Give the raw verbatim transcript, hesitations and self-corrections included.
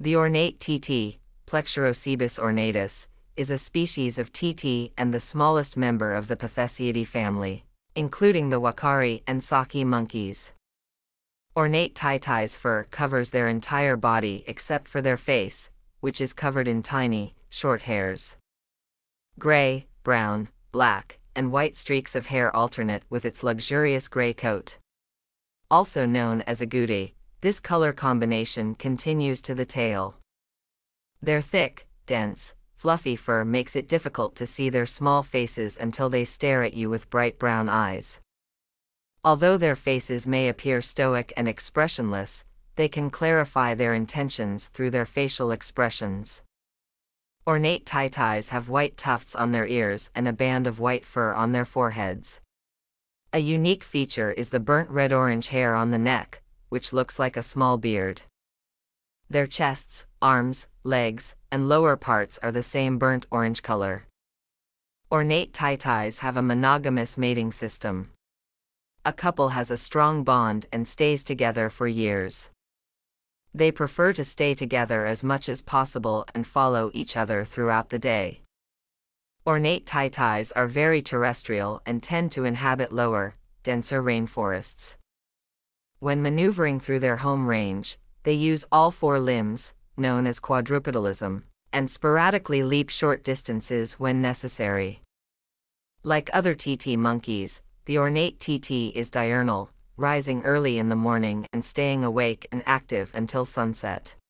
The ornate titi, Plecturocebus ornatus, is a species of titi and the smallest member of the Pitheciidae family, including the Wakari and Saki monkeys. Ornate titi's fur covers their entire body except for their face, which is covered in tiny, short hairs. Gray, brown, black, and white streaks of hair alternate with its luxurious gray coat. Also known as agouti, this color combination continues to the tail. Their thick, dense, fluffy fur makes it difficult to see their small faces until they stare at you with bright brown eyes. Although their faces may appear stoic and expressionless, they can clarify their intentions through their facial expressions. Ornate titis have white tufts on their ears and a band of white fur on their foreheads. A unique feature is the burnt red-orange hair on the neck, which looks like a small beard. Their chests, arms, legs, and lower parts are the same burnt orange color. Ornate titis have a monogamous mating system. A couple has a strong bond and stays together for years. They prefer to stay together as much as possible and follow each other throughout the day. Ornate titis are very terrestrial and tend to inhabit lower, denser rainforests. When maneuvering through their home range, they use all four limbs, known as quadrupedalism, and sporadically leap short distances when necessary. Like other titi monkeys, the ornate titi is diurnal, rising early in the morning and staying awake and active until sunset.